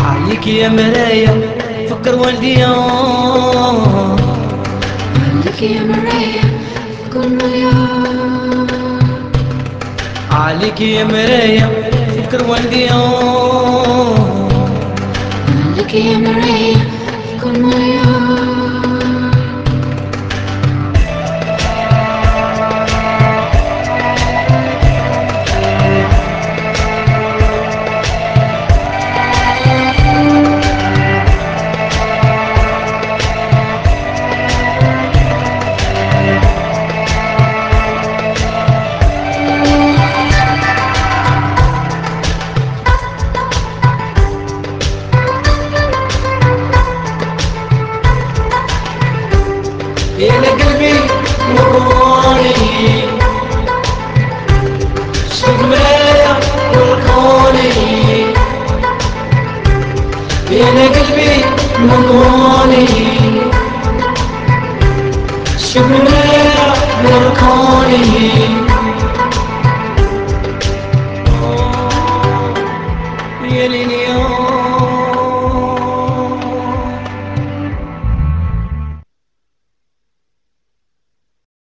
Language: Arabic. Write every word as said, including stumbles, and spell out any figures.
عليك يا مرايا فكر والدي عليك يا مرايا فكر مليون. عليك يا مرايا فكر والدي عليك يا مرايا فكر مليون. يا قلبي نوراني شفت مرايا والكوني يا قلبي نوراني